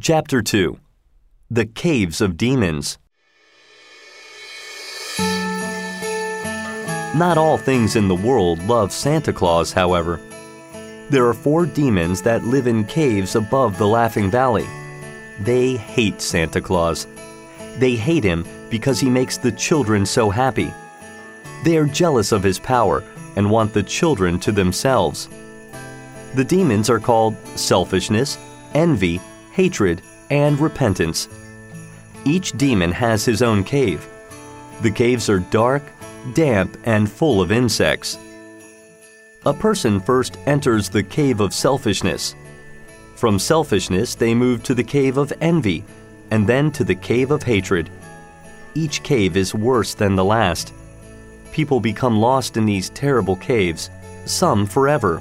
Chapter 2. The Caves of Demons. Not all things in the world love Santa Claus, however. There are 4 demons that live in caves above the Laughing Valley. They hate Santa Claus. They hate him because he makes the children so happy. They are jealous of his power and want the children to themselves. The demons are called selfishness, envy, hatred, and repentance. Each demon has his own cave. The caves are dark, damp, and full of insects. A person first enters the cave of selfishness. From selfishness, they move to the cave of envy, and then to the cave of hatred. Each cave is worse than the last. People become lost in these terrible caves, some forever.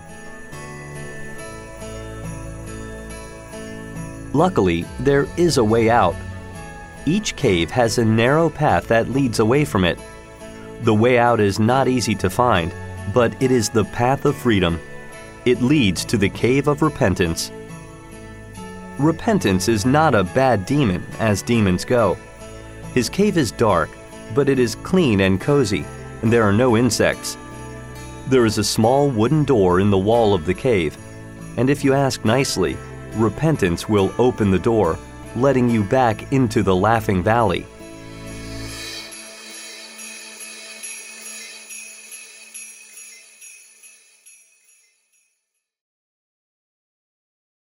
Luckily, there is a way out. Each cave has a narrow path that leads away from it. The way out is not easy to find, but it is the path of freedom. It leads to the cave of repentance. Repentance is not a bad demon, as demons go. His cave is dark, but it is clean and cozy, and there are no insects. There is a small wooden door in the wall of the cave, and if you ask nicely, Repentance will open the door, letting you back into the Laughing Valley.